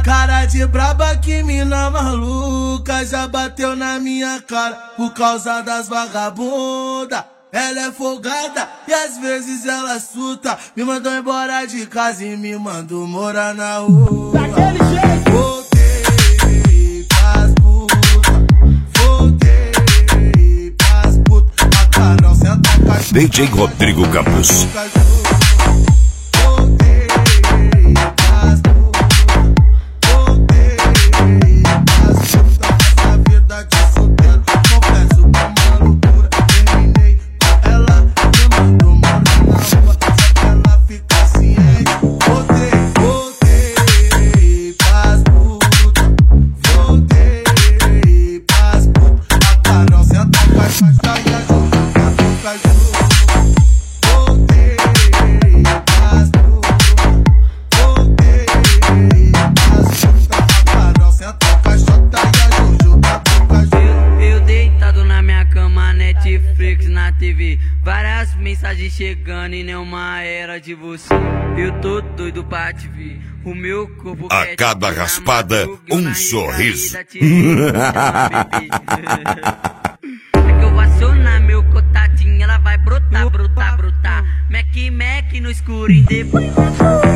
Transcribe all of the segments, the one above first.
Cara de braba, que mina maluca, já bateu na minha cara por causa das vagabunda. Ela é folgada e às vezes ela surta. Me mandou embora de casa e me mandou morar na rua. Daquele jeito. Voltei pras putas, voltei pras putas. A Carol senta com a DJ Rodrigo Campos. Netflix na TV, várias mensagens chegando e nenhuma era de você. Eu tô doido pra te ver. O meu corpo a cada raspada, um sorriso. É que eu vou acionar meu contatinho, ela vai brotar, brotar, brotar. Mac no escurinho depois. É que eu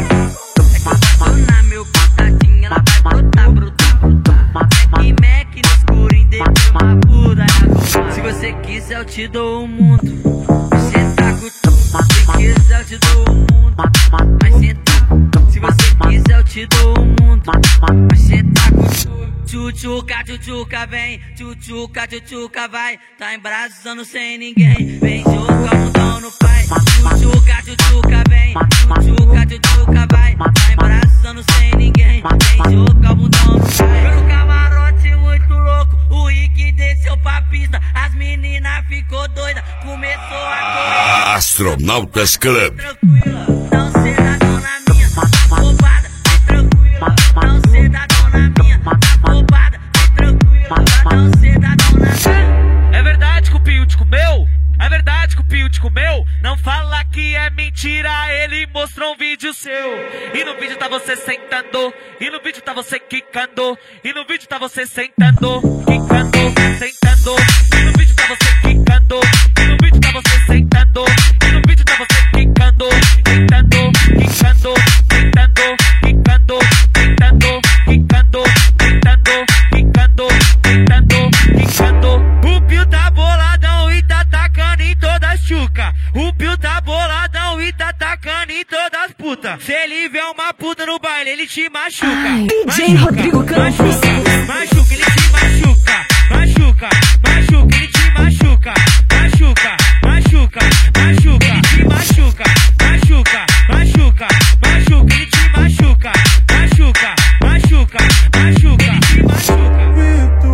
vou acionar meu contatinho, ela vai brotar, brotar, brotar. Mac no escurinho depois, uma puta. Se você quiser eu te dou o mundo, você tá com tudo. Se quiser eu te dou o mundo, mas senta. Se você quiser eu te dou o mundo, mas cê tá com tudo. Tchutchuca, tchutchuca, vem. Tchutchuca, tchutchuca, vai. Tá embraçando sem ninguém. Vem jogar o mundão no pai. Tchutchuca, tchutchuca, vem. Tchutchuca, tchutchuca, vai. Tá embraçando sem ninguém. Vem jogar o mundão no pai. Eu no camarote muito louco, o Rick desceu pra pista. As meninas ficou doida, começou a correr. Astronautas Club. Tranquila, não cê dá dona minha. Tá roubada, vem tranquila. Não cê dá dona minha. Tá roubada, vem tranquila. Não cê dá dona minha. É verdade que o Pio te comeu? É verdade que o Pio te comeu? Não fala que é mentira, ele mostrou um vídeo seu. E no vídeo tá você sentando, e no vídeo tá você quicando, e no vídeo tá você sentando, quicando, sentando. E no vídeo tá você quicando, e no vídeo tá você sentando, e no vídeo tá você quicando, sentando, quicando, sentando, quicando, sentando, quicando, sentando, quicando, sentando, quicando. O Pio tá boladão e tá tacando em todas as chuca. O Pio tá boladão e tá tacando em todas as putas. Se ele vê uma puta no baile, ele te machuca. DJ Rodrigo Campos. Machuca, ele te machuca. Machuca, machuca, ele te machuca. Machuca, machuca, machuca, ele te machuca. Machuca, machuca, machuca, ele te machuca. Machuca, machuca, machuca, ele te machuca. Pito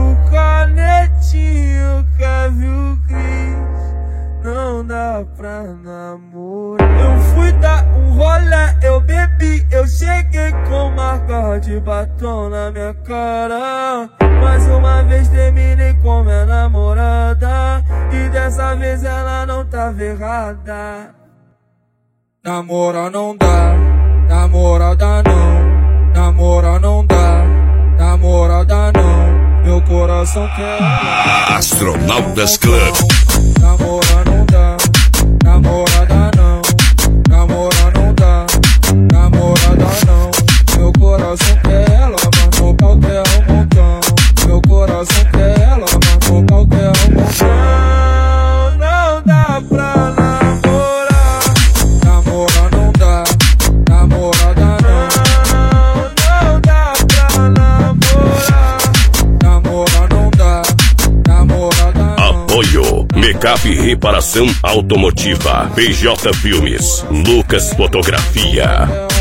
canetinho, Kevin Cris, não dá pra namorar. Eu fui dar um rolê, eu bebi, eu cheguei com marca de batom na minha cara. Mais uma vez terminei com minha namorada, e dessa vez ela não tava errada. Namorar não dá, namorada não. Namorar não dá, namorada não. Meu coração quer Astronautas Club. Namorar não dá, namorada não. Namorar não dá, namorada não. Meu coração quer ela, mas no pau quer um montão. Meu coração quer ela, mas no pau quer um montão. Não dá pra namorar. Namorar não dá, namorada não. Não dá pra namorar. Namorar não dá, namorada não. Apoio Make-up e Reparação Automotiva, PJ Filmes, Lucas Fotografia.